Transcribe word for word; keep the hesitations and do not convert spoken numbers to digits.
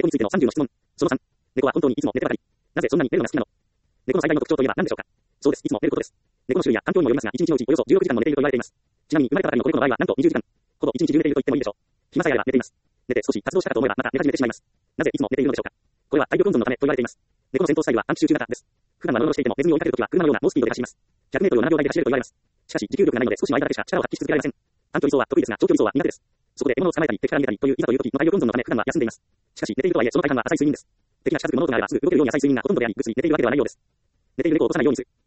についてのさんじゅうの質問。そのさん。猫は本当にいつも寝てばかり。なぜそんなに寝るのが好きなの？猫の最大の特徴といえば何でしょうか？そうです。いつも寝ることです。猫の種類や環境にもよりますが、いちにちのうちおよそじゅうろくじかんも寝ていると言われています。ちなみに生まれたばかりの子猫の場合はなんとにじゅうじかん。ほぼいちにち中寝ていると言ってもいいでしょう。暇さえあれば寝ています。寝て少し活動したかと思えばまた寝始めてしまいます。なぜいつも寝ているのでしょうか？これは体力温存のためと言われています。猫の戦闘スタイルは安定集中型です。普段はノロノロしていてもネズミを追いかけるときは車のような猛スピードで走ります。ひゃくメートルをななびょう台で走れると言われます。しかし持久力がないので少しの間だけしか力を発揮し続けられません。短距離走は得意ですが長距離走は苦手です。そこで獲物を捕まえたり敵から逃げたりといういざという時の体力温存のため普段は休んでいます。しかし寝ているとはいえその大半は浅い睡眠です。敵が近づくものとなればすぐ動けるように浅い睡眠がほとんどであり、ぐっすり寝ているわけではないようです。寝ている猫を起こさないようにする。